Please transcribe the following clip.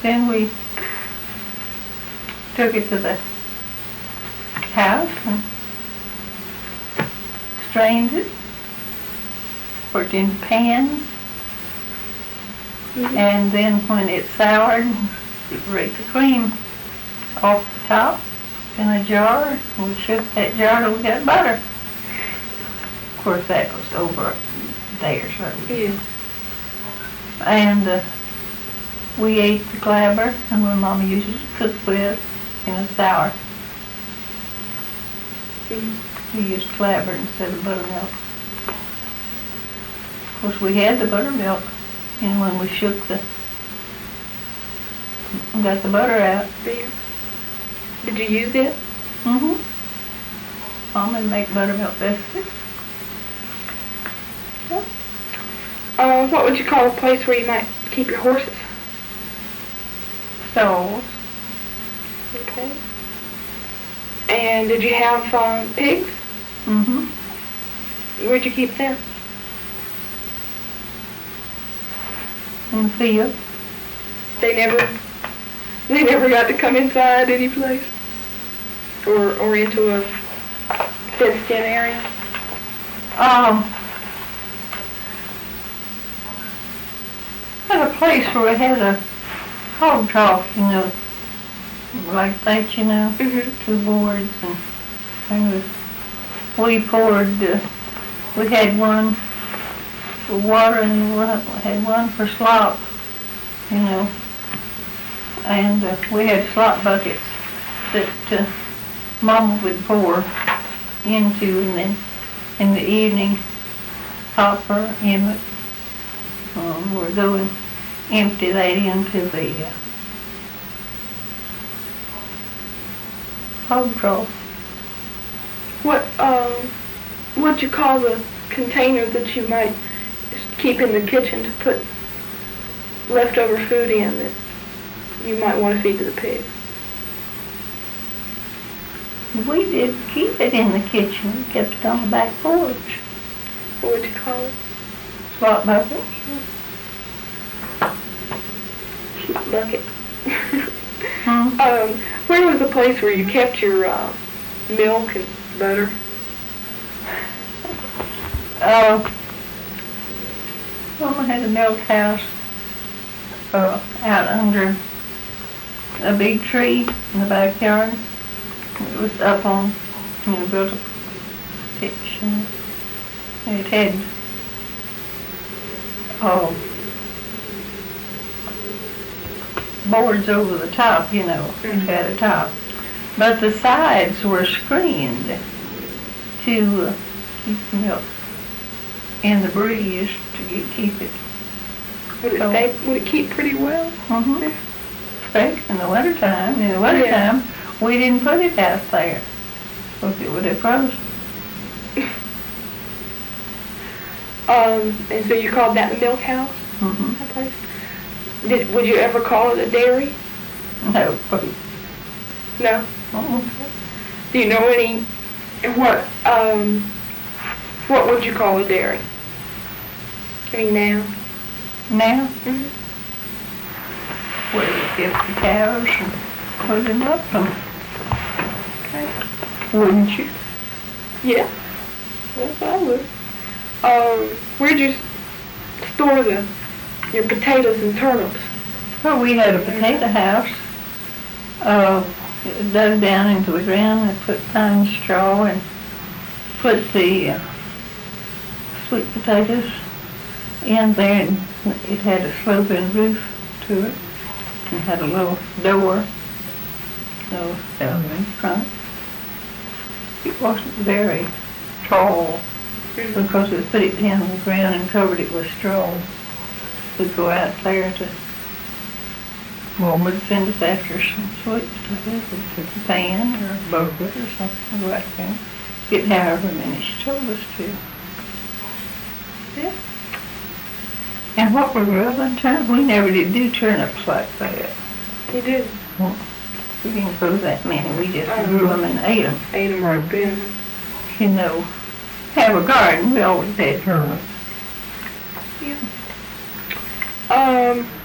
Then we took it to the house and strained it, put it in the pan, and then when it soured, we raked the cream off the top in a jar. We shook that jar till we got butter. Of course, that was over a day or so. Yeah. And we ate the clabber, and my mama used to cook with in a sour. We used clabber instead of buttermilk. Of course, we had the buttermilk, and when we got the butter out. Yeah. Did you use it? Mm-hmm. Mom would make buttermilk biscuits. What would you call a place where you might keep your horses? Stalls. Okay. And did you have pigs? Mm-hmm. Where'd you keep them? In the field. They never got to come inside any place? Or into a fenced-in area? Had a place where we had a hog trough, like that, Mm-hmm. 2 boards, and we poured, we had one for water and we had one for slop, and we had slop buckets that Mama would pour into, and then in the evening, Hopper, Emmett, were going empty that into the hog trough. What'd you call the container that you might keep in the kitchen to put leftover food in that you might want to feed to the pigs? We did keep it in the kitchen. We kept it on the back porch. What would you call it? Slop bucket. Bucket. Hmm. Where was the place where you kept your milk and butter? Mama had a milk house out under a big tree in the backyard. It was up on, built a pitch, and it had boards over the top, it had a top. But the sides were screened to keep the milk in the breeze to keep it. Would it keep pretty well? Mm-hmm. Especially in the wintertime. In the wintertime, we didn't put it out there because it would have frozen. And so you called that the milk house? Mm-hmm. That place? Would you ever call it a dairy? No. No? Mm-hmm. Do you know what would you call a dairy? I mean now? Now? Mm-hmm. Where you get the cows and put them up. Okay. Wouldn't you? Yeah. Yes, I would. Where'd you store your potatoes and turnips? Well, we had a potato house. It was dug down into the ground and put pine straw and put the sweet potatoes in there, and it had a sloping roof to it and had a little door in front. It wasn't very tall because we put it down on the ground and covered it with straw. We'd go out there to Mom would send us after some sweet potatoes with a pan or a bucket or something. Go out there, get however many she told us to. Yeah. And what were rubbing turnips? We never did do turnips like that. You did? Well, we didn't grow that many. We just grew them and ate them. Ate them right then. Have a garden. We always had turnips. Yeah.